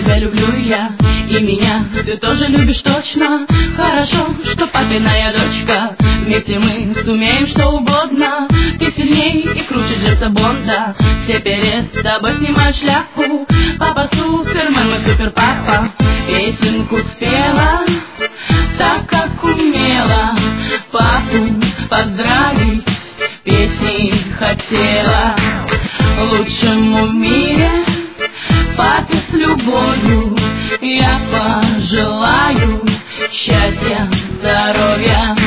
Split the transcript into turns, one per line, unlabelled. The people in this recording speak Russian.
тебя люблю я, и меня ты тоже любишь точно. Хорошо, что папиная дочка, вместе мы сумеем что угодно. Ты сильней и круче Джеймса Бонда, все перед тобой снимают шляпу. Папа Супермен, мой супер папа, песенку спела так, как умела. Папу поздравить песней хотела. Лучшему в мире папе с любовью я пожелаю счастья, здоровья.